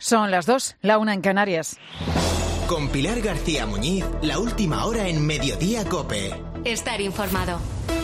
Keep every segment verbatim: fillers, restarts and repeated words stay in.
Son las dos, la una en Canarias. Con Pilar García Muñiz, la última hora en Mediodía COPE. Estar informado.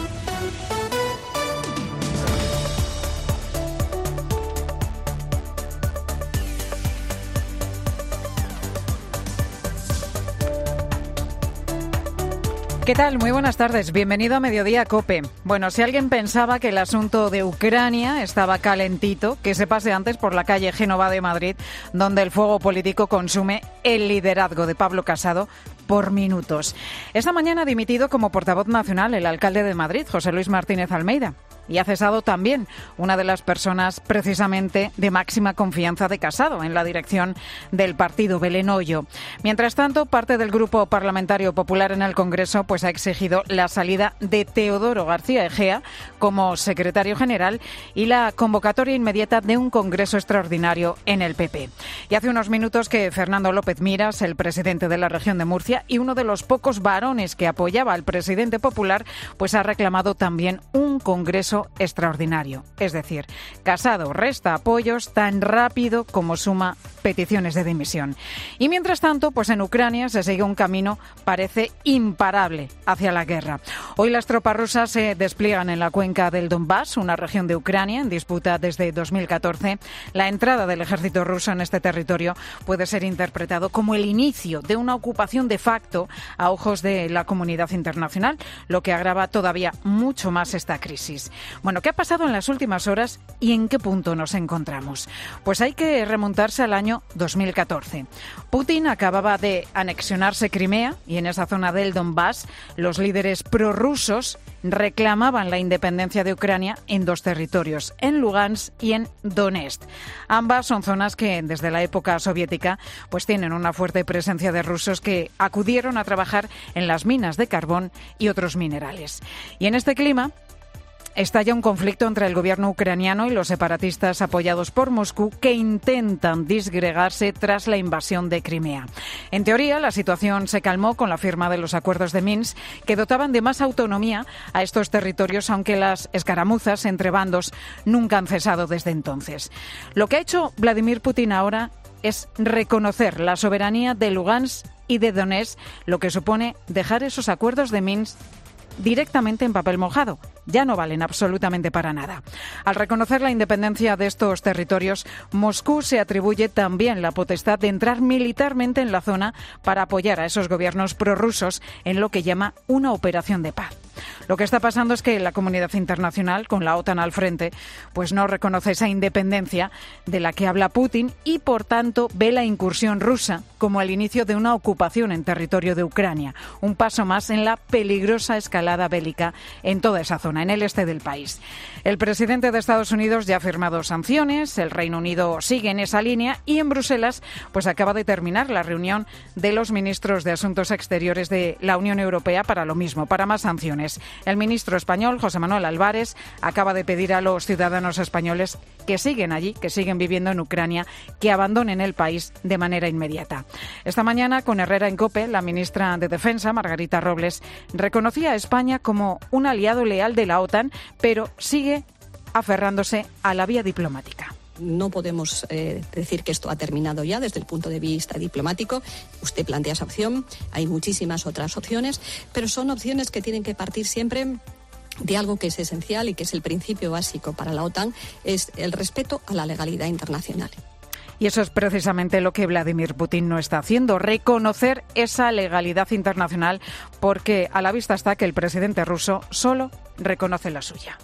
¿Qué tal? Muy buenas tardes. Bienvenido a Mediodía COPE. Bueno, si alguien pensaba que el asunto de Ucrania estaba calentito, que se pase antes por la calle Génova de Madrid, donde el fuego político consume el liderazgo de Pablo Casado por minutos. Esta mañana ha dimitido como portavoz nacional el alcalde de Madrid, José Luis Martínez Almeida. Y ha cesado también una de las personas precisamente de máxima confianza de Casado en la dirección del partido, Belén Hoyo. Mientras tanto, parte del Grupo Parlamentario Popular en el Congreso pues ha exigido la salida de Teodoro García Egea como secretario general y la convocatoria inmediata de un Congreso extraordinario en el P P. Y hace unos minutos que Fernando López Miras, el presidente de la región de Murcia y uno de los pocos varones que apoyaba al presidente popular, pues ha reclamado también un Congreso extraordinario. Es decir, Casado resta apoyos tan rápido como suma peticiones de dimisión. Y mientras tanto, pues en Ucrania se sigue un camino, parece imparable, hacia la guerra. Hoy las tropas rusas se despliegan en la cuenca del Donbass, una región de Ucrania en disputa desde dos mil catorce. La entrada del ejército ruso en este territorio puede ser interpretado como el inicio de una ocupación de facto a ojos de la comunidad internacional, lo que agrava todavía mucho más esta crisis. Bueno, ¿qué ha pasado en las últimas horas y en qué punto nos encontramos? Pues hay que remontarse al año dos mil catorce. Putin acababa de anexionarse Crimea y en esa zona del Donbass los líderes prorrusos reclamaban la independencia de Ucrania en dos territorios, en Lugansk y en Donetsk. Ambas son zonas que desde la época soviética pues tienen una fuerte presencia de rusos que acudieron a trabajar en las minas de carbón y otros minerales. Y en este clima estalla un conflicto entre el gobierno ucraniano y los separatistas apoyados por Moscú que intentan disgregarse tras la invasión de Crimea. En teoría, la situación se calmó con la firma de los acuerdos de Minsk que dotaban de más autonomía a estos territorios, aunque las escaramuzas entre bandos nunca han cesado desde entonces. Lo que ha hecho Vladimir Putin ahora es reconocer la soberanía de Lugansk y de Donetsk, lo que supone dejar esos acuerdos de Minsk directamente en papel mojado. Ya no valen absolutamente para nada. Al reconocer la independencia de estos territorios, Moscú se atribuye también la potestad de entrar militarmente en la zona para apoyar a esos gobiernos prorrusos en lo que llama una operación de paz. Lo que está pasando es que la comunidad internacional, con la OTAN al frente, pues no reconoce esa independencia de la que habla Putin y, por tanto, ve la incursión rusa como el inicio de una ocupación en territorio de Ucrania, un paso más en la peligrosa escalada bélica en toda esa zona, en el este del país. El presidente de Estados Unidos ya ha firmado sanciones, el Reino Unido sigue en esa línea y en Bruselas pues acaba de terminar la reunión de los ministros de Asuntos Exteriores de la Unión Europea para lo mismo, para más sanciones. El ministro español, José Manuel Álvarez, acaba de pedir a los ciudadanos españoles que siguen allí, que siguen viviendo en Ucrania, que abandonen el país de manera inmediata. Esta mañana, con Herrera en COPE, la ministra de Defensa, Margarita Robles, reconocía a España como un aliado leal de la OTAN, pero sigue aferrándose a la vía diplomática. No podemos eh, decir que esto ha terminado ya desde el punto de vista diplomático. Usted plantea esa opción, hay muchísimas otras opciones, pero son opciones que tienen que partir siempre de algo que es esencial y que es el principio básico para la OTAN, es el respeto a la legalidad internacional. Y eso es precisamente lo que Vladimir Putin no está haciendo, reconocer esa legalidad internacional, porque a la vista está que el presidente ruso solo reconoce la suya.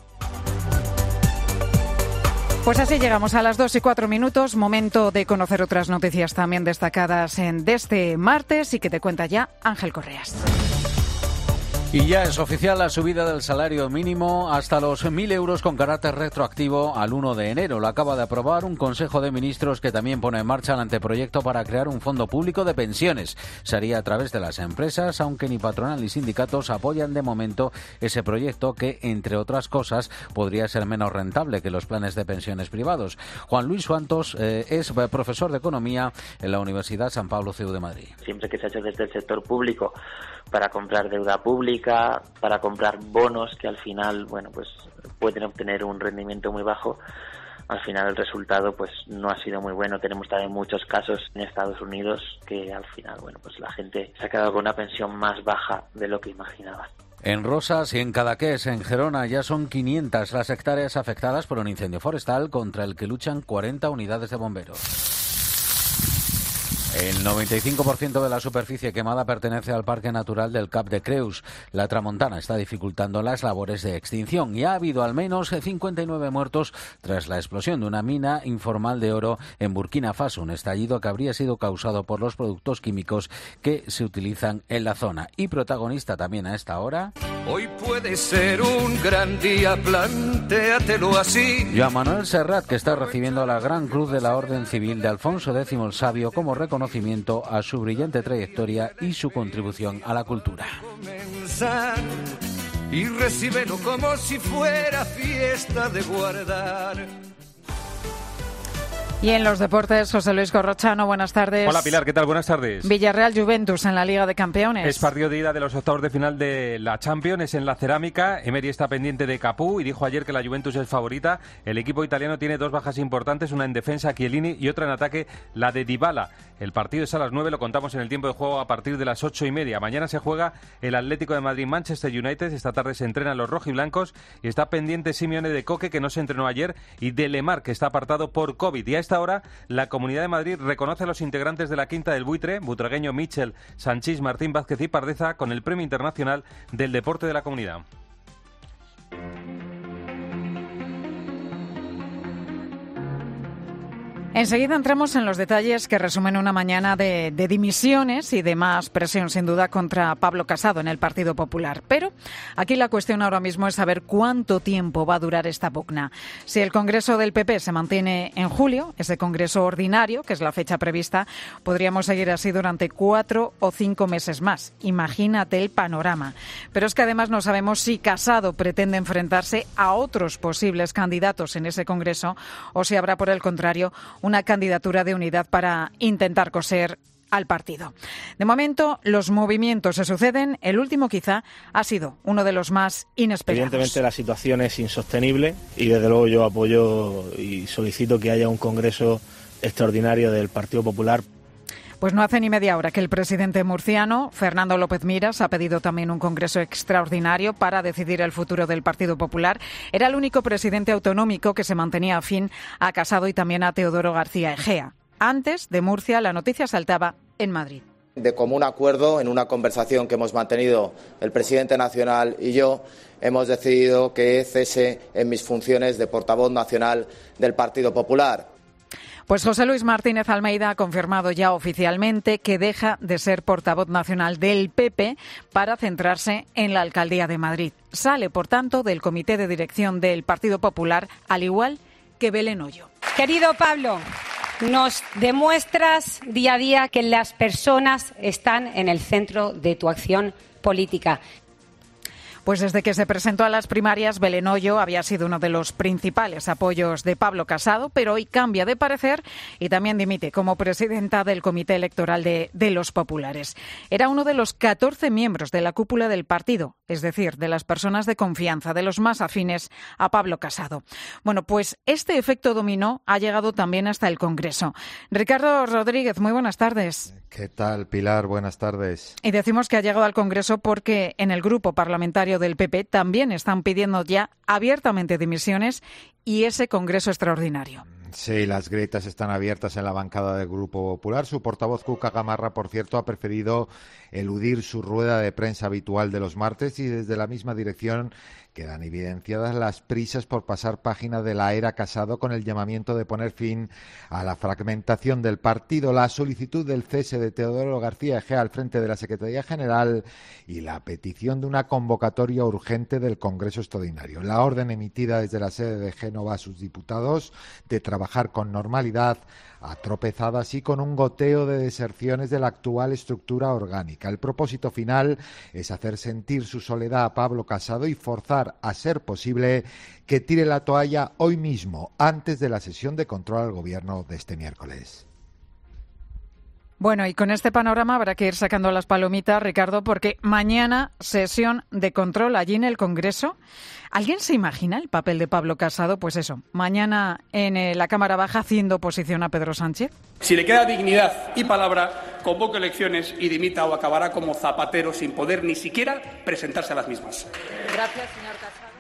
Pues así llegamos a las dos y cuatro minutos, momento de conocer otras noticias también destacadas en, de este martes y que te cuenta ya Ángel Correas. Y ya es oficial la subida del salario mínimo hasta los mil euros con carácter retroactivo al uno de enero. Lo acaba de aprobar un Consejo de Ministros que también pone en marcha el anteproyecto para crear un fondo público de pensiones. Se haría a través de las empresas, aunque ni patronal ni sindicatos apoyan de momento ese proyecto que, entre otras cosas, podría ser menos rentable que los planes de pensiones privados. Juan Luis Suantos eh, es profesor de Economía en la Universidad San Pablo C E U de Madrid. Siempre que se ha hecho desde el sector público para comprar deuda pública, para comprar bonos que al final, bueno, pues pueden obtener un rendimiento muy bajo, al final el resultado pues no ha sido muy bueno. Tenemos también muchos casos en Estados Unidos que al final, bueno, pues la gente se ha quedado con una pensión más baja de lo que imaginaba. En Rosas y en Cadaqués, en Gerona, ya son quinientas las hectáreas afectadas por un incendio forestal contra el que luchan cuarenta unidades de bomberos. El noventa y cinco por ciento de la superficie quemada pertenece al Parque Natural del Cap de Creus. La Tramontana está dificultando las labores de extinción y ha habido al menos cincuenta y nueve muertos tras la explosión de una mina informal de oro en Burkina Faso, un estallido que habría sido causado por los productos químicos que se utilizan en la zona. Y protagonista también a esta hora... Hoy puede ser un gran día, plantéatelo así. Joan Manuel Serrat, que está recibiendo la Gran Cruz de la Orden Civil de Alfonso X el Sabio como reconocimiento a su brillante trayectoria y su contribución a la cultura. Y recíbelo como si fuera fiesta de guardar. Y en los deportes, José Luis Corrochano, buenas tardes. Hola Pilar, ¿qué tal? Buenas tardes. Villarreal Juventus en la Liga de Campeones. Es partido de ida de los octavos de final de la Champions, es en la Cerámica. Emery está pendiente de Capú y dijo ayer que la Juventus es favorita. El equipo italiano tiene dos bajas importantes, una en defensa, Chiellini, y otra en ataque, la de Dybala. El partido es a las nueve, lo contamos en el tiempo de juego a partir de las ocho y media. Mañana se juega el Atlético de Madrid-Manchester United. Esta tarde se entrenan los rojiblancos y está pendiente Simeone de Coque, que no se entrenó ayer, y de Lemar, que está apartado por COVID. Y a esta hora, la Comunidad de Madrid reconoce a los integrantes de la Quinta del Buitre, butragueño Michel, Sanchís, Martín Vázquez y Pardeza, con el Premio Internacional del Deporte de la Comunidad. Enseguida entramos en los detalles que resumen una mañana de, de dimisiones y de más presión, sin duda, contra Pablo Casado en el Partido Popular. Pero aquí la cuestión ahora mismo es saber cuánto tiempo va a durar esta pugna. Si el Congreso del P P se mantiene en julio, ese Congreso ordinario, que es la fecha prevista, podríamos seguir así durante cuatro o cinco meses más. Imagínate el panorama. Pero es que además no sabemos si Casado pretende enfrentarse a otros posibles candidatos en ese Congreso o si habrá, por el contrario, una candidatura de unidad para intentar coser al partido. De momento, los movimientos se suceden. El último, quizá, ha sido uno de los más inesperados. Evidentemente, la situación es insostenible y, desde luego, yo apoyo y solicito que haya un congreso extraordinario del Partido Popular. Pues no hace ni media hora que el presidente murciano, Fernando López Miras, ha pedido también un congreso extraordinario para decidir el futuro del Partido Popular. Era el único presidente autonómico que se mantenía afín a Casado y también a Teodoro García Egea. Antes de Murcia, la noticia saltaba en Madrid. De común acuerdo, en una conversación que hemos mantenido el presidente nacional y yo, hemos decidido que cese en mis funciones de portavoz nacional del Partido Popular. Pues José Luis Martínez Almeida ha confirmado ya oficialmente que deja de ser portavoz nacional del P P para centrarse en la alcaldía de Madrid. Sale, por tanto, del comité de dirección del Partido Popular, al igual que Belén Hoyo. Querido Pablo, nos demuestras día a día que las personas están en el centro de tu acción política. Pues desde que se presentó a las primarias, Belén Hoyo había sido uno de los principales apoyos de Pablo Casado, pero hoy cambia de parecer y también dimite como presidenta del Comité Electoral de, de los Populares. Era uno de los catorce miembros de la cúpula del partido, es decir, de las personas de confianza, de los más afines a Pablo Casado. Bueno, pues este efecto dominó ha llegado también hasta el Congreso. Ricardo Rodríguez, muy buenas tardes. ¿Qué tal, Pilar? Buenas tardes. Y decimos que ha llegado al Congreso porque en el grupo parlamentario del P P también están pidiendo ya abiertamente dimisiones y ese Congreso extraordinario. Sí, las grietas están abiertas en la bancada del Grupo Popular. Su portavoz, Cuca Gamarra, por cierto, ha preferido eludir su rueda de prensa habitual de los martes y desde la misma dirección quedan evidenciadas las prisas por pasar página de la era Casado con el llamamiento de poner fin a la fragmentación del partido, la solicitud del cese de Teodoro García Egea al frente de la Secretaría General y la petición de una convocatoria urgente del Congreso Extraordinario. La orden emitida desde la sede de Génova a sus diputados de trabajar con normalidad ha tropezado así con un goteo de deserciones de la actual estructura orgánica. El propósito final es hacer sentir su soledad a Pablo Casado y forzar, a ser posible, que tire la toalla hoy mismo, antes de la sesión de control al Gobierno de este miércoles. Bueno, y con este panorama habrá que ir sacando las palomitas, Ricardo, porque mañana sesión de control allí en el Congreso. ¿Alguien se imagina el papel de Pablo Casado? Pues eso, mañana en eh, la Cámara Baja haciendo oposición a Pedro Sánchez. Si le queda dignidad y palabra, convoque elecciones y dimita o acabará como Zapatero sin poder ni siquiera presentarse a las mismas. Gracias, señor Casado.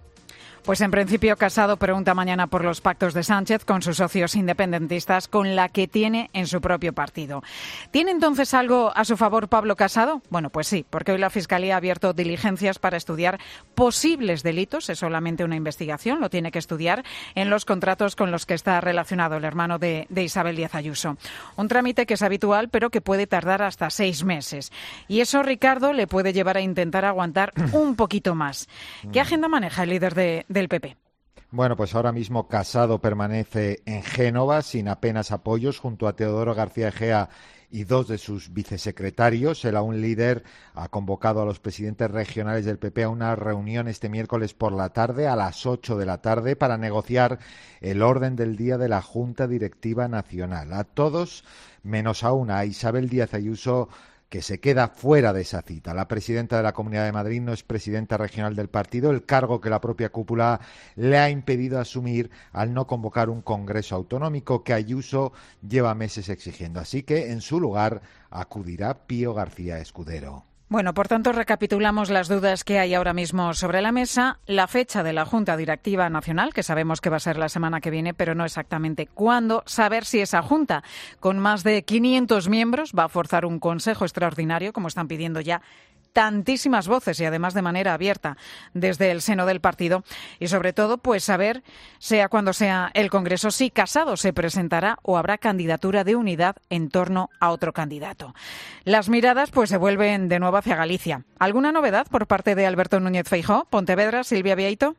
Pues en principio Casado pregunta mañana por los pactos de Sánchez con sus socios independentistas, con la que tiene en su propio partido. ¿Tiene entonces algo a su favor Pablo Casado? Bueno, pues sí, porque hoy la Fiscalía ha abierto diligencias para estudiar posibles delitos, es solamente una investigación, lo tiene que estudiar, en los contratos con los que está relacionado el hermano de, de Isabel Díaz Ayuso. Un trámite que es habitual, pero que puede tardar hasta seis meses. Y eso, Ricardo, le puede llevar a intentar aguantar un poquito más. ¿Qué agenda maneja el líder de del P P? Bueno, pues ahora mismo Casado permanece en Génova sin apenas apoyos junto a Teodoro García Egea y dos de sus vicesecretarios. El aún líder ha convocado a los presidentes regionales del P P a una reunión este miércoles por la tarde, a las ocho de la tarde, para negociar el orden del día de la Junta Directiva Nacional. A todos, menos a una, a Isabel Díaz Ayuso, que se queda fuera de esa cita. La presidenta de la Comunidad de Madrid no es presidenta regional del partido, el cargo que la propia cúpula le ha impedido asumir al no convocar un congreso autonómico que Ayuso lleva meses exigiendo. Así que, en su lugar, acudirá Pío García Escudero. Bueno, por tanto, recapitulamos las dudas que hay ahora mismo sobre la mesa. La fecha de la Junta Directiva Nacional, que sabemos que va a ser la semana que viene, pero no exactamente cuándo. Saber si esa Junta, con más de quinientos miembros, va a forzar un Consejo Extraordinario, como están pidiendo ya tantísimas voces y además de manera abierta desde el seno del partido. Y sobre todo, pues saber, sea cuando sea el Congreso, si Casado se presentará o habrá candidatura de unidad en torno a otro candidato. Las miradas pues se vuelven de nuevo hacia Galicia. ¿Alguna novedad por parte de Alberto Núñez Feijóo? Pontevedra, Silvia Vieito.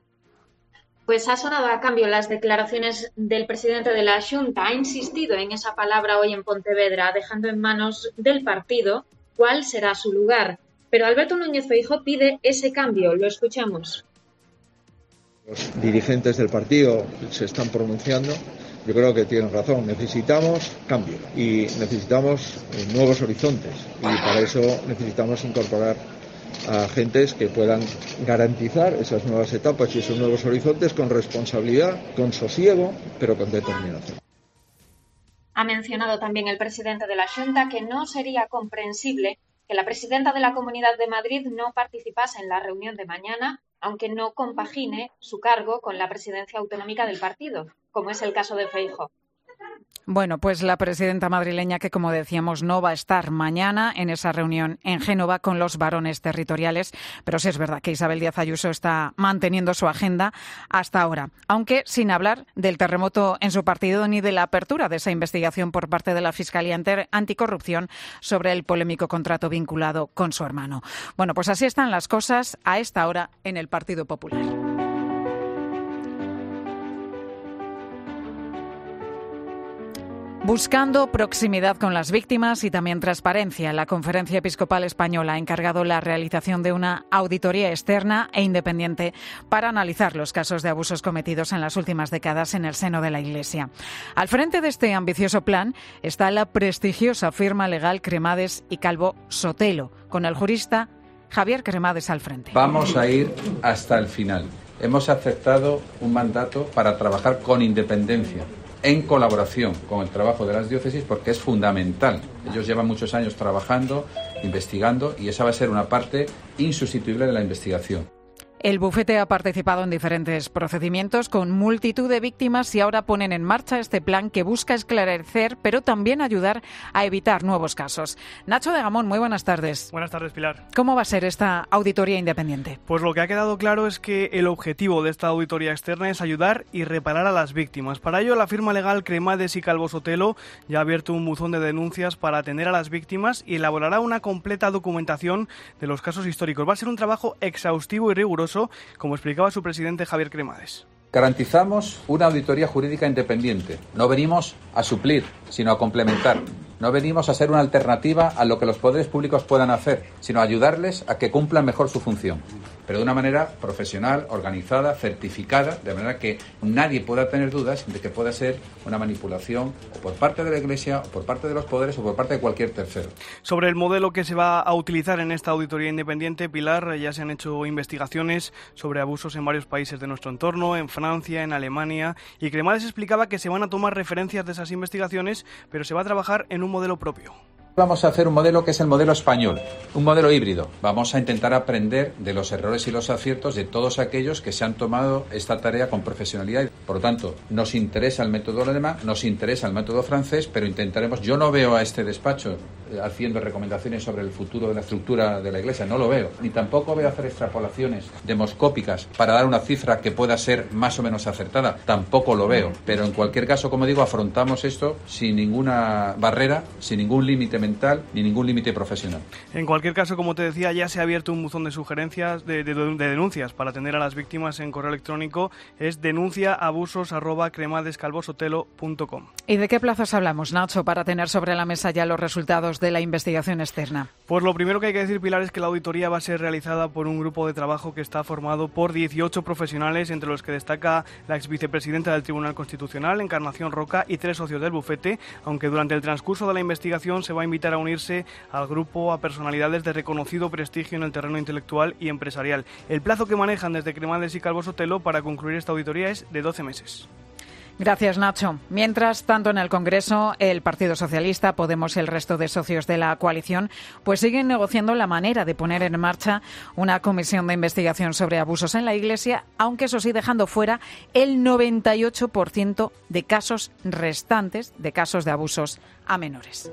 Pues ha sonado a cambio las declaraciones del presidente de la Xunta. Ha insistido en esa palabra hoy en Pontevedra, dejando en manos del partido cuál será su lugar. Pero Alberto Núñez Feijóo pide ese cambio. Lo escuchamos. Los dirigentes del partido se están pronunciando. Yo creo que tienen razón. Necesitamos cambio y necesitamos nuevos horizontes. Y para eso necesitamos incorporar a agentes que puedan garantizar esas nuevas etapas y esos nuevos horizontes con responsabilidad, con sosiego, pero con determinación. Ha mencionado también el presidente de la Xunta que no sería comprensible que la presidenta de la Comunidad de Madrid no participase en la reunión de mañana, aunque no compagine su cargo con la presidencia autonómica del partido, como es el caso de Feijóo. Bueno, pues la presidenta madrileña que, como decíamos, no va a estar mañana en esa reunión en Génova con los varones territoriales, pero sí es verdad que Isabel Díaz Ayuso está manteniendo su agenda hasta ahora, aunque sin hablar del terremoto en su partido ni de la apertura de esa investigación por parte de la Fiscalía Anticorrupción sobre el polémico contrato vinculado con su hermano. Bueno, pues así están las cosas a esta hora en el Partido Popular. Buscando proximidad con las víctimas y también transparencia, la Conferencia Episcopal Española ha encargado la realización de una auditoría externa e independiente para analizar los casos de abusos cometidos en las últimas décadas en el seno de la Iglesia. Al frente de este ambicioso plan está la prestigiosa firma legal Cremades y Calvo Sotelo, con el jurista Javier Cremades al frente. Vamos a ir hasta el final. Hemos aceptado un mandato para trabajar con independencia, en colaboración con el trabajo de las diócesis, porque es fundamental. Ellos llevan muchos años trabajando, investigando, y esa va a ser una parte insustituible de la investigación. El bufete ha participado en diferentes procedimientos con multitud de víctimas y ahora ponen en marcha este plan que busca esclarecer, pero también ayudar a evitar nuevos casos. Nacho de Gamón, muy buenas tardes. Buenas tardes, Pilar. ¿Cómo va a ser esta auditoría independiente? Pues lo que ha quedado claro es que el objetivo de esta auditoría externa es ayudar y reparar a las víctimas. Para ello, la firma legal Cremades y Calvo Sotelo ya ha abierto un buzón de denuncias para atender a las víctimas y elaborará una completa documentación de los casos históricos. Va a ser un trabajo exhaustivo y riguroso, como explicaba su presidente Javier Cremades. Garantizamos una auditoría jurídica independiente. No venimos a suplir, sino a complementar No venimos a ser una alternativa a lo que los poderes públicos puedan hacer, sino a ayudarles a que cumplan mejor su función, pero de una manera profesional, organizada, certificada, de manera que nadie pueda tener dudas de que pueda ser una manipulación o por parte de la Iglesia, o por parte de los poderes, o por parte de cualquier tercero. Sobre el modelo que se va a utilizar en esta auditoría independiente, Pilar, ya se han hecho investigaciones sobre abusos en varios países de nuestro entorno, en Francia, en Alemania, y Cremades explicaba que se van a tomar referencias de esas investigaciones, pero se va a trabajar en un modelo propio. Vamos a hacer un modelo que es el modelo español, un modelo híbrido. Vamos a intentar aprender de los errores y los aciertos de todos aquellos que se han tomado esta tarea con profesionalidad. Por lo tanto, nos interesa el método alemán, nos interesa el método francés, pero intentaremos... Yo no veo a este despacho haciendo recomendaciones sobre el futuro de la estructura de la Iglesia, no lo veo. Ni tampoco veo hacer extrapolaciones demoscópicas para dar una cifra que pueda ser más o menos acertada, tampoco lo veo. Pero en cualquier caso, como digo, afrontamos esto sin ninguna barrera, sin ningún límite mental ni ningún límite profesional. En cualquier caso, como te decía, ya se ha abierto un buzón de sugerencias, de, de, de denuncias para atender a las víctimas en correo electrónico. Es denuncia abusos arroba cremadescalvosotelo punto com. ¿Y de qué plazos hablamos, Nacho, para tener sobre la mesa ya los resultados de la investigación externa? Pues lo primero que hay que decir, Pilar, es que la auditoría va a ser realizada por un grupo de trabajo que está formado por dieciocho profesionales, entre los que destaca la exvicepresidenta del Tribunal Constitucional, Encarnación Roca, y tres socios del bufete, aunque durante el transcurso de la investigación se va a invitar a unirse al grupo a personalidades de reconocido prestigio en el terreno intelectual y empresarial. El plazo que manejan desde Cremades y Calvo Sotelo para concluir esta auditoría es de doce meses. Gracias, Nacho. Mientras tanto, en el Congreso, el Partido Socialista, Podemos y el resto de socios de la coalición pues siguen negociando la manera de poner en marcha una comisión de investigación sobre abusos en la Iglesia, aunque eso sí dejando fuera el noventa y ocho por ciento de casos restantes de casos de abusos a menores.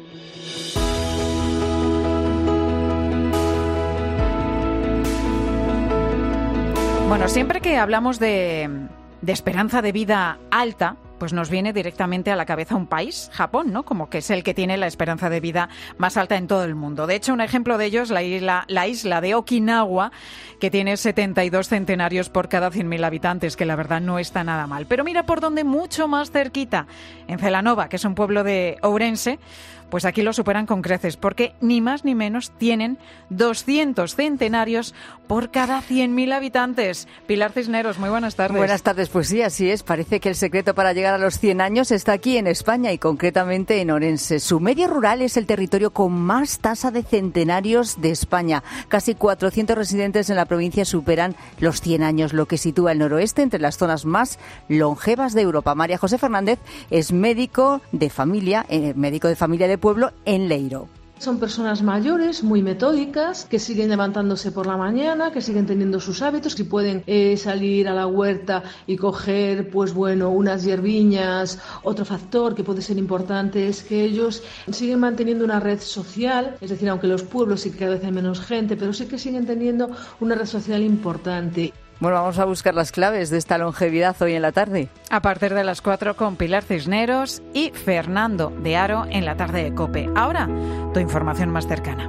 Bueno, siempre que hablamos de... de esperanza de vida alta, pues nos viene directamente a la cabeza un país, Japón, ¿no? Como que es el que tiene la esperanza de vida más alta en todo el mundo. De hecho, un ejemplo de ello es la isla, la isla de Okinawa, que tiene setenta y dos centenarios por cada cien mil habitantes, que la verdad no está nada mal. Pero mira por dónde, mucho más cerquita, en Celanova, que es un pueblo de Ourense, pues aquí lo superan con creces, porque ni más ni menos tienen doscientos centenarios por cada cien mil habitantes. Pilar Cisneros, muy buenas tardes. Buenas tardes, pues sí, así es. Parece que el secreto para llegar a los cien años está aquí en España y concretamente en Ourense. Su medio rural es el territorio con más tasa de centenarios de España. Casi cuatrocientos residentes en la provincia superan los cien años, lo que sitúa el noroeste entre las zonas más longevas de Europa. María José Fernández es médico de familia, eh, médico de familia de pueblo en Leiro. Son personas mayores, muy metódicas, que siguen levantándose por la mañana, que siguen teniendo sus hábitos, que pueden eh, salir a la huerta y coger, pues bueno, unas hierbiñas. Otro factor que puede ser importante es que ellos siguen manteniendo una red social, es decir, aunque los pueblos sí que cada vez hay menos gente, pero sí que siguen teniendo una red social importante. Bueno, vamos a buscar las claves de esta longevidad hoy en la tarde. A partir de las cuatro con Pilar Cisneros y Fernando de Aro en la tarde de COPE. Ahora, tu información más cercana.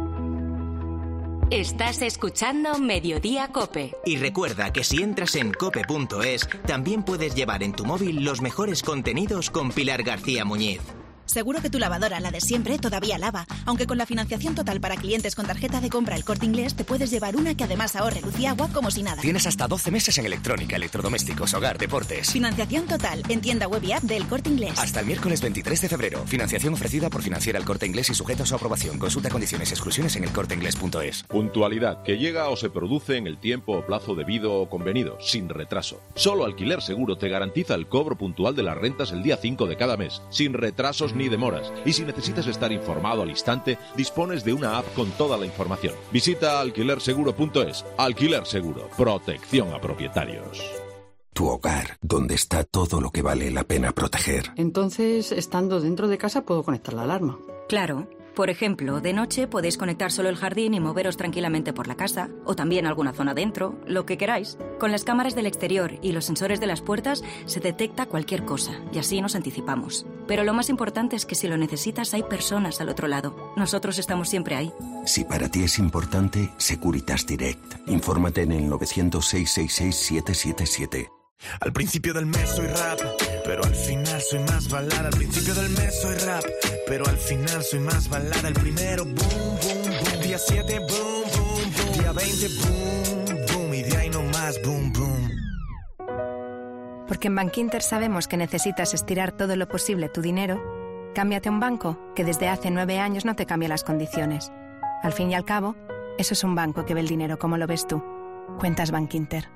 Estás escuchando Mediodía COPE. Y recuerda que si entras en cope punto es, también puedes llevar en tu móvil los mejores contenidos con Pilar García Muñiz. Seguro que tu lavadora, la de siempre, todavía lava, aunque con la financiación total para clientes con tarjeta de compra El Corte Inglés te puedes llevar una que además ahorre luz y agua como si nada. Tienes hasta doce meses en electrónica, electrodomésticos, hogar, deportes. Financiación total en tienda web y app de El Corte Inglés. Hasta el miércoles veintitrés de febrero. Financiación ofrecida por Financiera El Corte Inglés y sujeta a su aprobación. Consulta condiciones y exclusiones en el corte inglés punto es. Puntualidad que llega o se produce en el tiempo o plazo debido o convenido, sin retraso. Solo Alquiler Seguro te garantiza el cobro puntual de las rentas el día cinco de cada mes, sin retrasos ni demoras. Y si necesitas estar informado al instante, dispones de una app con toda la información. Visita alquiler seguro punto es. Alquiler Seguro. Protección a propietarios. Tu hogar, donde está todo lo que vale la pena proteger. Entonces, estando dentro de casa, puedo conectar la alarma. Claro. Por ejemplo, de noche podéis conectar solo el jardín y moveros tranquilamente por la casa, o también alguna zona dentro, lo que queráis. Con las cámaras del exterior y los sensores de las puertas se detecta cualquier cosa, y así nos anticipamos. Pero lo más importante es que si lo necesitas hay personas al otro lado. Nosotros estamos siempre ahí. Si para ti es importante, Securitas Direct. Infórmate en el novecientos, seiscientos sesenta y seis, siete siete siete. Al principio del mes soy rap, pero al final soy más balada. Al principio del mes soy rap, pero al final soy más balada. El primero, boom, boom, boom. Día siete, boom, boom, boom. Día veinte, boom, boom. Y de ahí no más, boom, boom. Porque en Bankinter sabemos que necesitas estirar todo lo posible tu dinero, cámbiate a un banco que desde hace nueve años no te cambia las condiciones. Al fin y al cabo, eso es un banco que ve el dinero como lo ves tú. Cuentas Bankinter.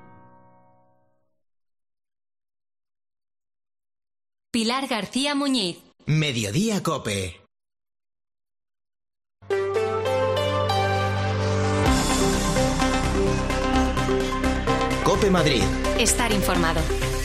Pilar García Muñiz. Mediodía COPE. COPE Madrid. Estar informado.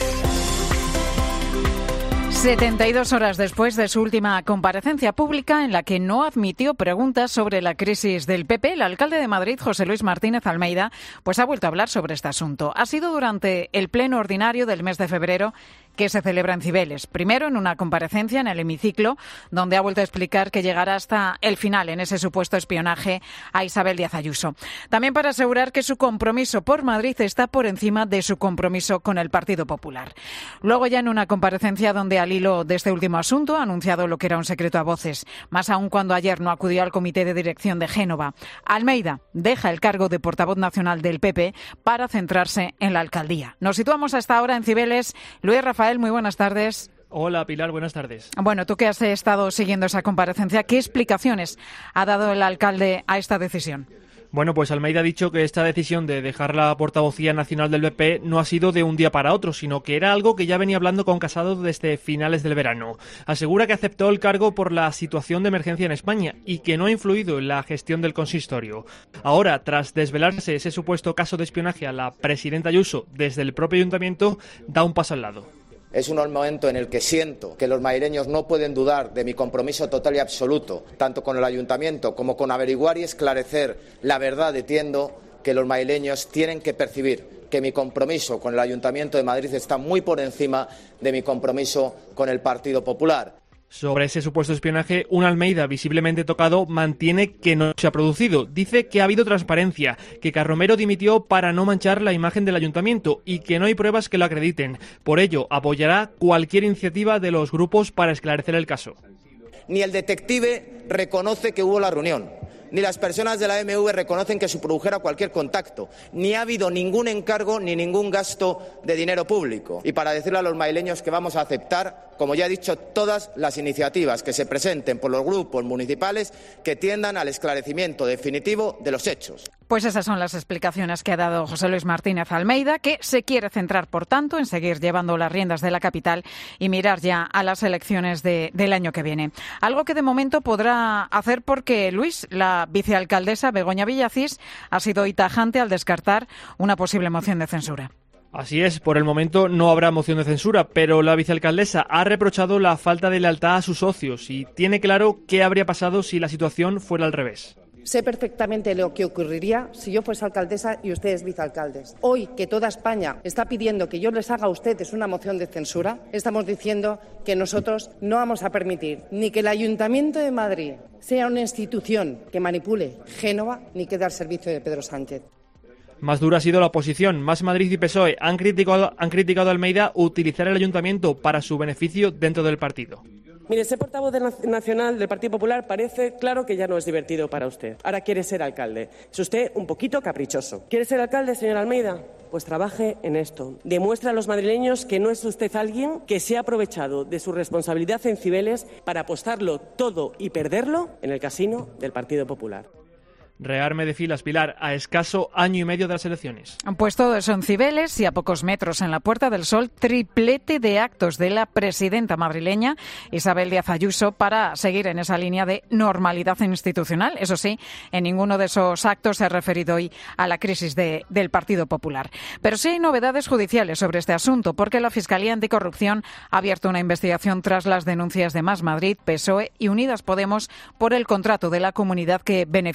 setenta y dos horas después de su última comparecencia pública, en la que no admitió preguntas sobre la crisis del P P, el alcalde de Madrid, José Luis Martínez Almeida, pues ha vuelto a hablar sobre este asunto. Ha sido durante el pleno ordinario del mes de febrero que se celebra en Cibeles. Primero, en una comparecencia en el hemiciclo, donde ha vuelto a explicar que llegará hasta el final en ese supuesto espionaje a Isabel Díaz Ayuso. También para asegurar que su compromiso por Madrid está por encima de su compromiso con el Partido Popular. Luego, ya en una comparecencia donde al hilo de este último asunto ha anunciado lo que era un secreto a voces, más aún cuando ayer no acudió al comité de dirección de Génova. Almeida deja el cargo de portavoz nacional del P P para centrarse en la alcaldía. Nos situamos hasta ahora en Cibeles. Luis Rafael, muy buenas tardes. Hola Pilar, buenas tardes. Bueno, tú que has estado siguiendo esa comparecencia, ¿qué explicaciones ha dado el alcalde a esta decisión? Bueno, pues Almeida ha dicho que esta decisión de dejar la portavocía nacional del P P no ha sido de un día para otro, sino que era algo que ya venía hablando con Casado desde finales del verano. Asegura que aceptó el cargo por la situación de emergencia en España y que no ha influido en la gestión del consistorio. Ahora, tras desvelarse ese supuesto caso de espionaje a la presidenta Ayuso desde el propio ayuntamiento, da un paso al lado. Es un momento en el que siento que los madrileños no pueden dudar de mi compromiso total y absoluto, tanto con el ayuntamiento como con averiguar y esclarecer la verdad. Entiendo que los madrileños tienen que percibir que mi compromiso con el Ayuntamiento de Madrid está muy por encima de mi compromiso con el Partido Popular. Sobre ese supuesto espionaje, un Almeida visiblemente tocado mantiene que no se ha producido. Dice que ha habido transparencia, que Carromero dimitió para no manchar la imagen del ayuntamiento y que no hay pruebas que lo acrediten. Por ello, apoyará cualquier iniciativa de los grupos para esclarecer el caso. Ni el detective reconoce que hubo la reunión, ni las personas de la M V reconocen que se produjera cualquier contacto, ni ha habido ningún encargo ni ningún gasto de dinero público. Y para decirle a los madrileños que vamos a aceptar, como ya he dicho, todas las iniciativas que se presenten por los grupos municipales que tiendan al esclarecimiento definitivo de los hechos. Pues esas son las explicaciones que ha dado José Luis Martínez Almeida, que se quiere centrar, por tanto, en seguir llevando las riendas de la capital y mirar ya a las elecciones de, del año que viene. Algo que de momento podrá hacer porque, Luis, la vicealcaldesa Begoña Villacís ha sido hoy tajante al descartar una posible moción de censura. Así es, por el momento no habrá moción de censura, pero la vicealcaldesa ha reprochado la falta de lealtad a sus socios y tiene claro qué habría pasado si la situación fuera al revés. Sé perfectamente lo que ocurriría si yo fuese alcaldesa y ustedes vicealcaldes. Hoy, que toda España está pidiendo que yo les haga a ustedes una moción de censura, estamos diciendo que nosotros no vamos a permitir ni que el Ayuntamiento de Madrid sea una institución que manipule Génova ni quede al servicio de Pedro Sánchez. Más dura ha sido la oposición. Más Madrid y P S O E han criticado, han criticado a Almeida utilizar el ayuntamiento para su beneficio dentro del partido. Mire, ser portavoz de nacional del Partido Popular parece claro que ya no es divertido para usted. Ahora quiere ser alcalde. Es usted un poquito caprichoso. ¿Quiere ser alcalde, señor Almeida? Pues trabaje en esto. Demuestra a los madrileños que no es usted alguien que se ha aprovechado de su responsabilidad en Cibeles para apostarlo todo y perderlo en el casino del Partido Popular. Rearme de filas, Pilar, a escaso año y medio de las elecciones. Pues todo eso en Cibeles y a pocos metros en la Puerta del Sol, triplete de actos de la presidenta madrileña Isabel Díaz Ayuso para seguir en esa línea de normalidad institucional. Eso sí, en ninguno de esos actos se ha referido hoy a la crisis de, del Partido Popular. Pero sí hay novedades judiciales sobre este asunto, porque la Fiscalía Anticorrupción ha abierto una investigación tras las denuncias de Más Madrid, P S O E y Unidas Podemos por el contrato de la comunidad que benefició al hermano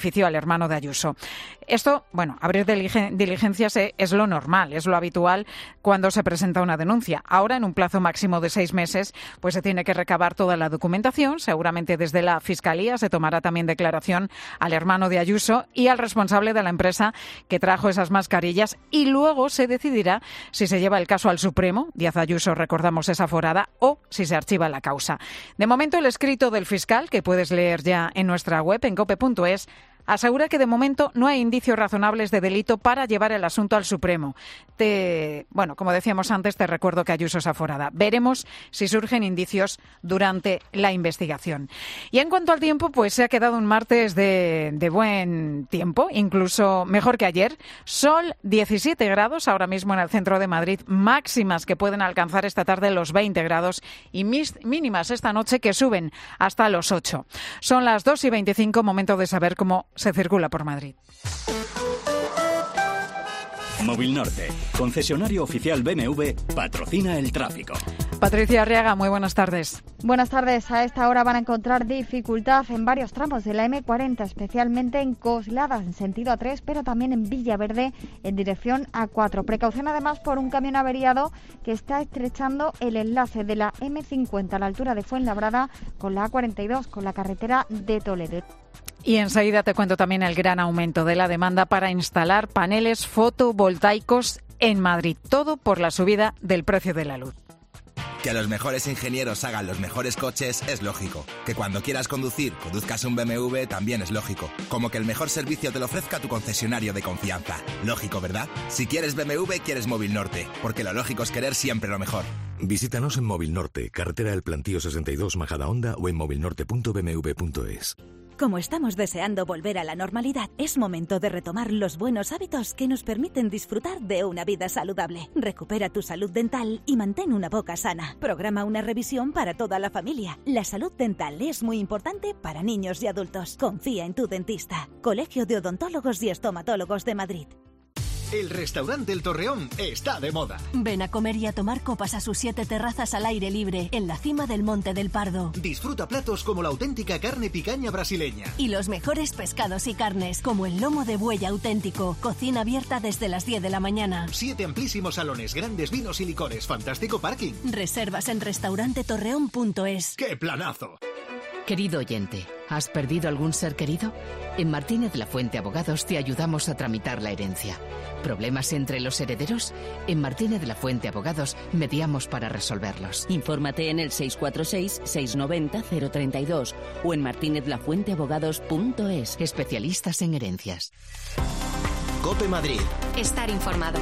hermano de Ayuso. Esto, bueno, abrir diligencias es lo normal, es lo habitual cuando se presenta una denuncia. Ahora, en un plazo máximo de seis meses, pues se tiene que recabar toda la documentación. Seguramente desde la Fiscalía se tomará también declaración al hermano de Ayuso y al responsable de la empresa que trajo esas mascarillas, y luego se decidirá si se lleva el caso al Supremo, Díaz Ayuso, recordamos, es aforada, o si se archiva la causa. De momento, el escrito del fiscal, que puedes leer ya en nuestra web, en cope punto es, asegura que de momento no hay indicios razonables de delito para llevar el asunto al Supremo. Te, bueno, como decíamos antes, te recuerdo que Ayuso es aforada. Veremos si surgen indicios durante la investigación. Y en cuanto al tiempo, pues se ha quedado un martes de, de buen tiempo, incluso mejor que ayer. Sol, diecisiete grados ahora mismo en el centro de Madrid, máximas que pueden alcanzar esta tarde los veinte grados y mínimas esta noche que suben hasta los ocho. Son las dos y veinticinco, momento de saber cómo se circula por Madrid. Móvil Norte, concesionario oficial B M W, patrocina el tráfico. Patricia Arriaga, muy buenas tardes. Buenas tardes. A esta hora van a encontrar dificultad en varios tramos de la eme cuarenta, especialmente en Coslada, en sentido A tres, pero también en Villaverde, en dirección A cuatro. Precaución además por un camión averiado que está estrechando el enlace de la eme cincuenta a la altura de Fuenlabrada con la A cuarenta y dos, con la carretera de Toledo. Y enseguida te cuento también el gran aumento de la demanda para instalar paneles fotovoltaicos en Madrid. Todo por la subida del precio de la luz. Que los mejores ingenieros hagan los mejores coches es lógico. Que cuando quieras conducir, conduzcas un B M W también es lógico. Como que el mejor servicio te lo ofrezca tu concesionario de confianza. Lógico, ¿verdad? Si quieres B M W, quieres Móvil Norte. Porque lo lógico es querer siempre lo mejor. Visítanos en Móvil Norte, carretera del Plantío sesenta y dos, Majadahonda, o en móvil norte punto b m w punto es. Como estamos deseando volver a la normalidad, es momento de retomar los buenos hábitos que nos permiten disfrutar de una vida saludable. Recupera tu salud dental y mantén una boca sana. Programa una revisión para toda la familia. La salud dental es muy importante para niños y adultos. Confía en tu dentista. Colegio de Odontólogos y Estomatólogos de Madrid. El restaurante El Torreón está de moda. Ven a comer y a tomar copas a sus siete terrazas al aire libre, en la cima del Monte del Pardo. Disfruta platos como la auténtica carne picaña brasileña. Y los mejores pescados y carnes, como el lomo de buey auténtico. Cocina abierta desde las diez de la mañana. Siete amplísimos salones, grandes vinos y licores, fantástico parking. Reservas en restaurante torreón punto es. ¡Qué planazo! Querido oyente, ¿has perdido algún ser querido? En Martínez La Fuente Abogados te ayudamos a tramitar la herencia. ¿Problemas entre los herederos? En Martínez La Fuente Abogados mediamos para resolverlos. Infórmate en el seis cuatro seis, seis nueve cero, cero tres dos o en martínez la fuente abogados punto es. Especialistas en herencias. COPE Madrid. Estar informado.